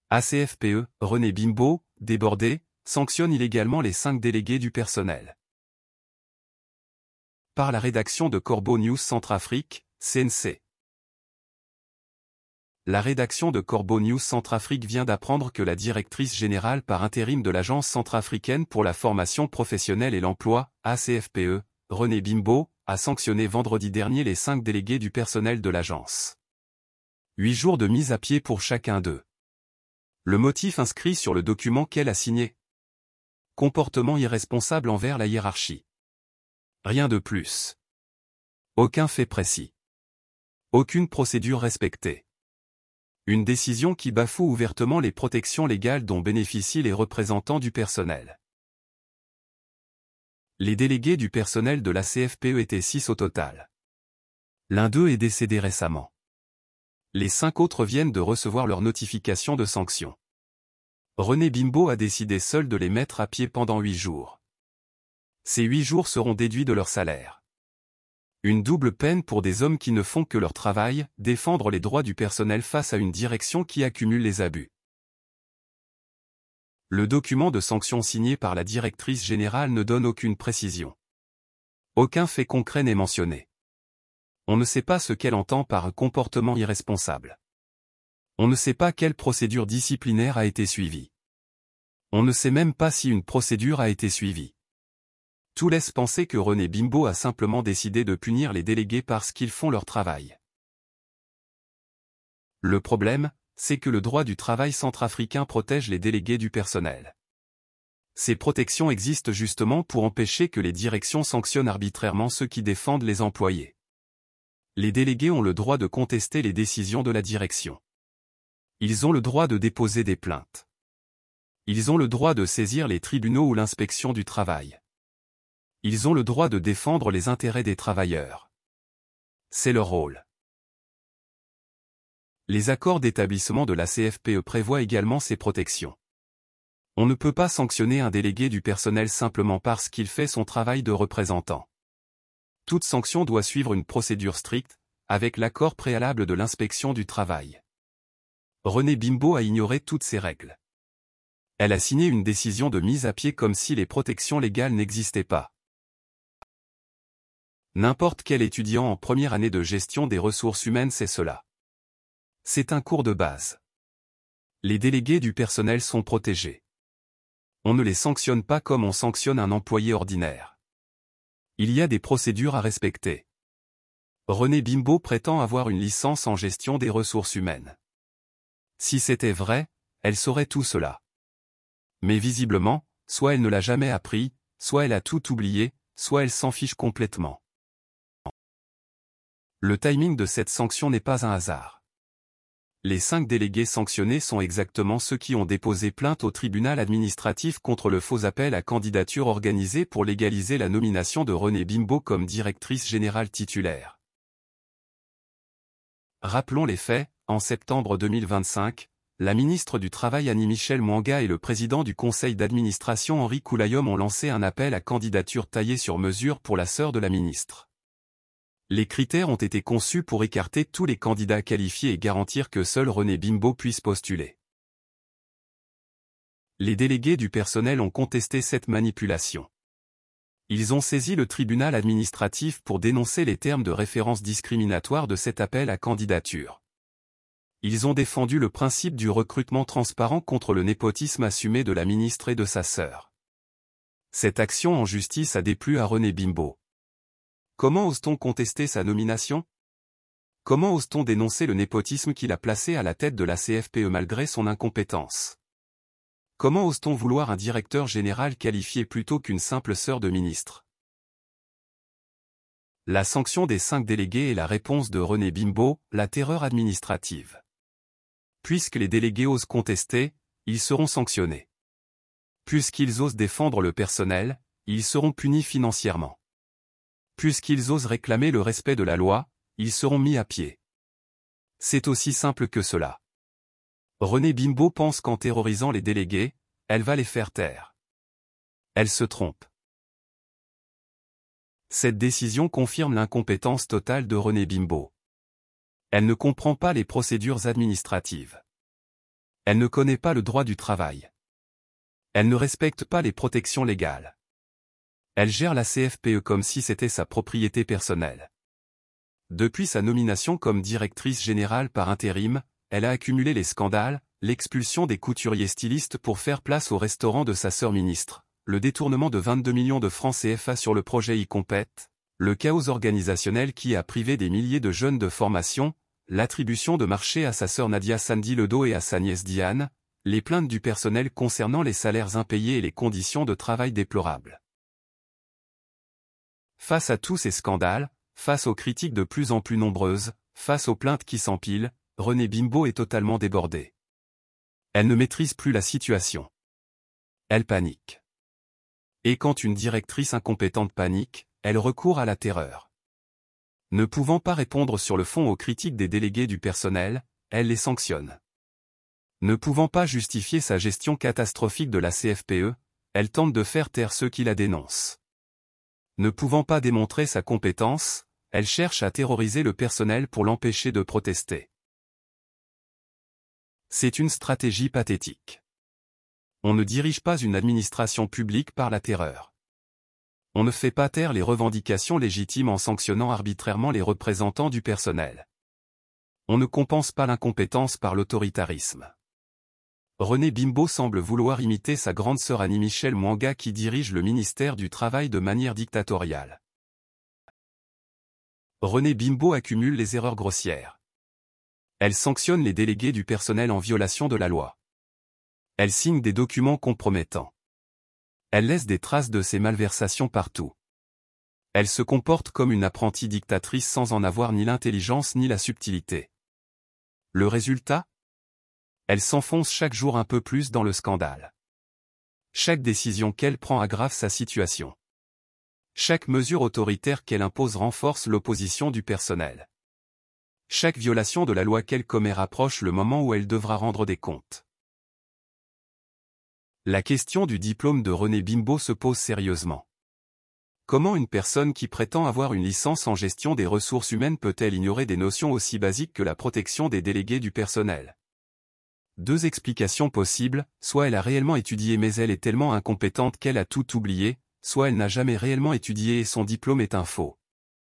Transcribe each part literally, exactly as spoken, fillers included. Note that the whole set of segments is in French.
A C F P E, René Bimbo, débordé, sanctionne illégalement les cinq délégués du personnel. Par la rédaction de Corbeau News Centrafrique, C N C. La rédaction de Corbeau News Centrafrique vient d'apprendre que la directrice générale par intérim de l'Agence centrafricaine pour la formation professionnelle et l'emploi, A C F P E, René Bimbo, a sanctionné vendredi dernier les cinq délégués du personnel de l'agence. Huit jours de mise à pied pour chacun d'eux. Le motif inscrit sur le document qu'elle a signé. Comportement irresponsable envers la hiérarchie. Rien de plus. Aucun fait précis. Aucune procédure respectée. Une décision qui bafoue ouvertement les protections légales dont bénéficient les représentants du personnel. Les délégués du personnel de la C F P E étaient six au total. L'un d'eux est décédé récemment. Les cinq autres viennent de recevoir leur notification de sanction. René Bimbo a décidé seul de les mettre à pied pendant huit jours. Ces huit jours seront déduits de leur salaire. Une double peine pour des hommes qui ne font que leur travail, défendre les droits du personnel face à une direction qui accumule les abus. Le document de sanction signé par la directrice générale ne donne aucune précision. Aucun fait concret n'est mentionné. On ne sait pas ce qu'elle entend par comportement irresponsable. On ne sait pas quelle procédure disciplinaire a été suivie. On ne sait même pas si une procédure a été suivie. Tout laisse penser que René Bimbo a simplement décidé de punir les délégués parce qu'ils font leur travail. Le problème, c'est que le droit du travail centrafricain protège les délégués du personnel. Ces protections existent justement pour empêcher que les directions sanctionnent arbitrairement ceux qui défendent les employés. Les délégués ont le droit de contester les décisions de la direction. Ils ont le droit de déposer des plaintes. Ils ont le droit de saisir les tribunaux ou l'inspection du travail. Ils ont le droit de défendre les intérêts des travailleurs. C'est leur rôle. Les accords d'établissement de la C F P E prévoient également ces protections. On ne peut pas sanctionner un délégué du personnel simplement parce qu'il fait son travail de représentant. Toute sanction doit suivre une procédure stricte, avec l'accord préalable de l'inspection du travail. René Bimbo a ignoré toutes ces règles. Elle a signé une décision de mise à pied comme si les protections légales n'existaient pas. N'importe quel étudiant en première année de gestion des ressources humaines sait cela. C'est un cours de base. Les délégués du personnel sont protégés. On ne les sanctionne pas comme on sanctionne un employé ordinaire. Il y a des procédures à respecter. René Bimbo prétend avoir une licence en gestion des ressources humaines. Si c'était vrai, elle saurait tout cela. Mais visiblement, soit elle ne l'a jamais appris, soit elle a tout oublié, soit elle s'en fiche complètement. Le timing de cette sanction n'est pas un hasard. Les cinq délégués sanctionnés sont exactement ceux qui ont déposé plainte au tribunal administratif contre le faux appel à candidature organisé pour légaliser la nomination de René Bimbo comme directrice générale titulaire. Rappelons les faits, en septembre deux mille vingt-cinq, la ministre du Travail Annie Michel Mwanga et le président du conseil d'administration Henri Koulayom ont lancé un appel à candidature taillé sur mesure pour la sœur de la ministre. Les critères ont été conçus pour écarter tous les candidats qualifiés et garantir que seul René Bimbo puisse postuler. Les délégués du personnel ont contesté cette manipulation. Ils ont saisi le tribunal administratif pour dénoncer les termes de référence discriminatoires de cet appel à candidature. Ils ont défendu le principe du recrutement transparent contre le népotisme assumé de la ministre et de sa sœur. Cette action en justice a déplu à René Bimbo. Comment ose-t-on contester sa nomination? Comment ose-t-on dénoncer le népotisme qu'il a placé à la tête de la C F P E malgré son incompétence? Comment ose-t-on vouloir un directeur général qualifié plutôt qu'une simple sœur de ministre? La sanction des cinq délégués est la réponse de René Bimbo, la terreur administrative. Puisque les délégués osent contester, ils seront sanctionnés. Puisqu'ils osent défendre le personnel, ils seront punis financièrement. Puisqu'ils osent réclamer le respect de la loi, ils seront mis à pied. C'est aussi simple que cela. René Bimbo pense qu'en terrorisant les délégués, elle va les faire taire. Elle se trompe. Cette décision confirme l'incompétence totale de René Bimbo. Elle ne comprend pas les procédures administratives. Elle ne connaît pas le droit du travail. Elle ne respecte pas les protections légales. Elle gère la C F P E comme si c'était sa propriété personnelle. Depuis sa nomination comme directrice générale par intérim, elle a accumulé les scandales, l'expulsion des couturiers stylistes pour faire place au restaurant de sa sœur ministre, le détournement de vingt-deux millions de francs C F A sur le projet e-compète, le chaos organisationnel qui a privé des milliers de jeunes de formation, l'attribution de marché à sa sœur Nadia Sandy Ledo et à sa nièce Diane, les plaintes du personnel concernant les salaires impayés et les conditions de travail déplorables. Face à tous ces scandales, face aux critiques de plus en plus nombreuses, face aux plaintes qui s'empilent, Renée Bimbo est totalement débordée. Elle ne maîtrise plus la situation. Elle panique. Et quand une directrice incompétente panique, elle recourt à la terreur. Ne pouvant pas répondre sur le fond aux critiques des délégués du personnel, elle les sanctionne. Ne pouvant pas justifier sa gestion catastrophique de la C F P E, elle tente de faire taire ceux qui la dénoncent. Ne pouvant pas démontrer sa compétence, elle cherche à terroriser le personnel pour l'empêcher de protester. C'est une stratégie pathétique. On ne dirige pas une administration publique par la terreur. On ne fait pas taire les revendications légitimes en sanctionnant arbitrairement les représentants du personnel. On ne compense pas l'incompétence par l'autoritarisme. Renée Bimbo semble vouloir imiter sa grande sœur Annie-Michel Mwanga qui dirige le ministère du Travail de manière dictatoriale. Renée Bimbo accumule les erreurs grossières. Elle sanctionne les délégués du personnel en violation de la loi. Elle signe des documents compromettants. Elle laisse des traces de ses malversations partout. Elle se comporte comme une apprentie dictatrice sans en avoir ni l'intelligence ni la subtilité. Le résultat ? Elle s'enfonce chaque jour un peu plus dans le scandale. Chaque décision qu'elle prend aggrave sa situation. Chaque mesure autoritaire qu'elle impose renforce l'opposition du personnel. Chaque violation de la loi qu'elle commet rapproche le moment où elle devra rendre des comptes. La question du diplôme de Renée Bimbo se pose sérieusement. Comment une personne qui prétend avoir une licence en gestion des ressources humaines peut-elle ignorer des notions aussi basiques que la protection des délégués du personnel ? Deux explications possibles, soit elle a réellement étudié mais elle est tellement incompétente qu'elle a tout oublié, soit elle n'a jamais réellement étudié et son diplôme est un faux.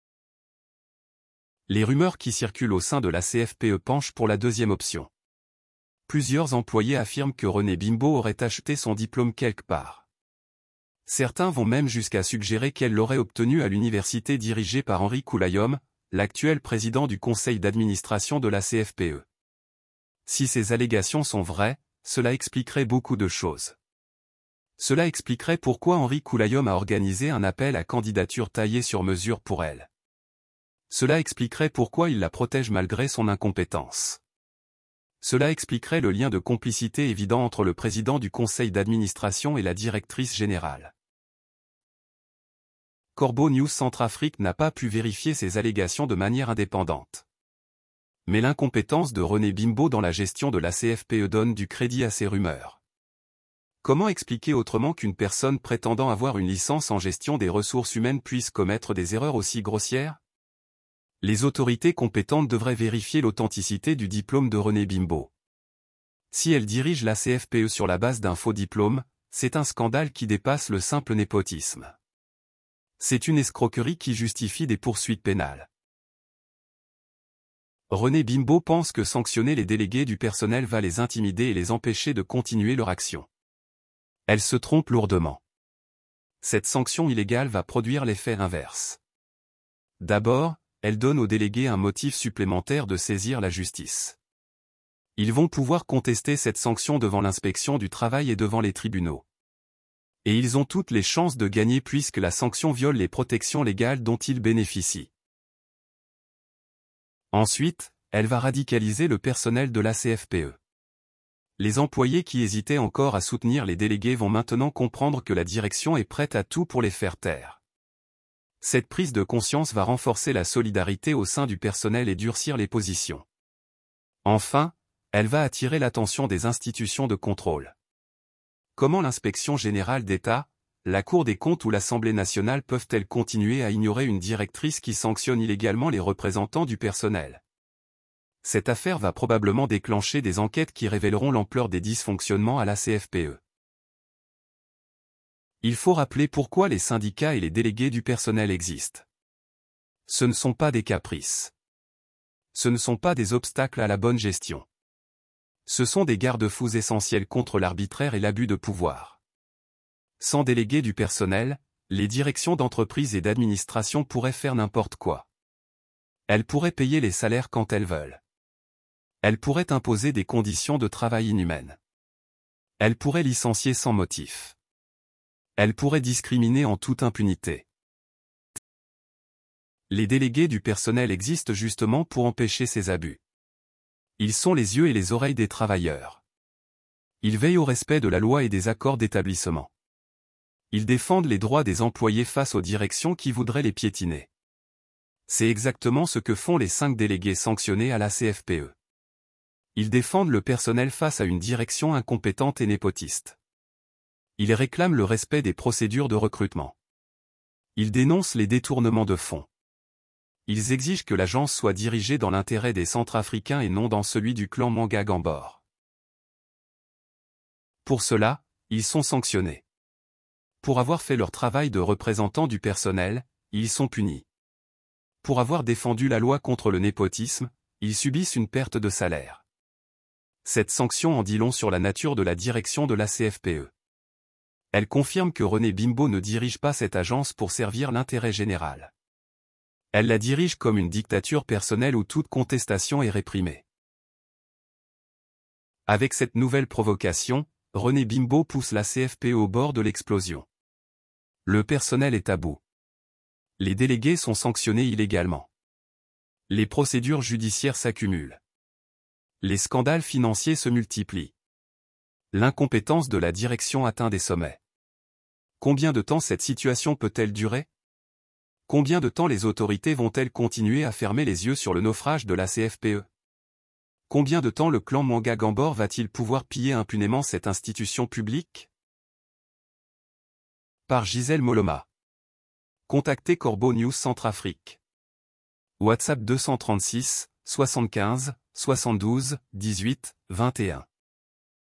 Les rumeurs qui circulent au sein de la C F P E penchent pour la deuxième option. Plusieurs employés affirment que Renée Bimbo aurait acheté son diplôme quelque part. Certains vont même jusqu'à suggérer qu'elle l'aurait obtenu à l'université dirigée par Henri Koulaïom, l'actuel président du conseil d'administration de la C F P E. Si ces allégations sont vraies, cela expliquerait beaucoup de choses. Cela expliquerait pourquoi Henri Koulaïom a organisé un appel à candidature taillé sur mesure pour elle. Cela expliquerait pourquoi il la protège malgré son incompétence. Cela expliquerait le lien de complicité évident entre le président du conseil d'administration et la directrice générale. Corbeau News Centrafrique n'a pas pu vérifier ces allégations de manière indépendante. Mais l'incompétence de Renée Bimbo dans la gestion de la C F P E donne du crédit à ces rumeurs. Comment expliquer autrement qu'une personne prétendant avoir une licence en gestion des ressources humaines puisse commettre des erreurs aussi grossières ? Les autorités compétentes devraient vérifier l'authenticité du diplôme de Renée Bimbo. Si elle dirige la C F P E sur la base d'un faux diplôme, c'est un scandale qui dépasse le simple népotisme. C'est une escroquerie qui justifie des poursuites pénales. Renée Bimbo pense que sanctionner les délégués du personnel va les intimider et les empêcher de continuer leur action. Elle se trompe lourdement. Cette sanction illégale va produire l'effet inverse. D'abord, elle donne aux délégués un motif supplémentaire de saisir la justice. Ils vont pouvoir contester cette sanction devant l'inspection du travail et devant les tribunaux. Et ils ont toutes les chances de gagner puisque la sanction viole les protections légales dont ils bénéficient. Ensuite, elle va radicaliser le personnel de la C F P E. Les employés qui hésitaient encore à soutenir les délégués vont maintenant comprendre que la direction est prête à tout pour les faire taire. Cette prise de conscience va renforcer la solidarité au sein du personnel et durcir les positions. Enfin, elle va attirer l'attention des institutions de contrôle. Comment l'inspection générale d'État, la Cour des comptes ou l'Assemblée nationale peuvent-elles continuer à ignorer une directrice qui sanctionne illégalement les représentants du personnel ? Cette affaire va probablement déclencher des enquêtes qui révéleront l'ampleur des dysfonctionnements à la C F P E. Il faut rappeler pourquoi les syndicats et les délégués du personnel existent. Ce ne sont pas des caprices. Ce ne sont pas des obstacles à la bonne gestion. Ce sont des garde-fous essentiels contre l'arbitraire et l'abus de pouvoir. Sans délégués du personnel, les directions d'entreprise et d'administration pourraient faire n'importe quoi. Elles pourraient payer les salaires quand elles veulent. Elles pourraient imposer des conditions de travail inhumaines. Elles pourraient licencier sans motif. Elles pourraient discriminer en toute impunité. Les délégués du personnel existent justement pour empêcher ces abus. Ils sont les yeux et les oreilles des travailleurs. Ils veillent au respect de la loi et des accords d'établissement. Ils défendent les droits des employés face aux directions qui voudraient les piétiner. C'est exactement ce que font les cinq délégués sanctionnés à la C F P E. Ils défendent le personnel face à une direction incompétente et népotiste. Ils réclament le respect des procédures de recrutement. Ils dénoncent les détournements de fonds. Ils exigent que l'agence soit dirigée dans l'intérêt des Centrafricains et non dans celui du clan Manga Gambor. Pour cela, ils sont sanctionnés. Pour avoir fait leur travail de représentants du personnel, ils sont punis. Pour avoir défendu la loi contre le népotisme, ils subissent une perte de salaire. Cette sanction en dit long sur la nature de la direction de la C F P E. Elle confirme que René Bimbo ne dirige pas cette agence pour servir l'intérêt général. Elle la dirige comme une dictature personnelle où toute contestation est réprimée. Avec cette nouvelle provocation, René Bimbo pousse la C F P E au bord de l'explosion. Le personnel est à bout. Les délégués sont sanctionnés illégalement. Les procédures judiciaires s'accumulent. Les scandales financiers se multiplient. L'incompétence de la direction atteint des sommets. Combien de temps cette situation peut-elle durer? Combien de temps les autorités vont-elles continuer à fermer les yeux sur le naufrage de la C F P E? Combien de temps le clan Manga Gambor va-t-il pouvoir piller impunément cette institution publique? Par Gisèle Moloma. Contactez Corbeau News Centrafrique. WhatsApp deux cent trente-six, soixante-quinze, soixante-douze, dix-huit, vingt et un.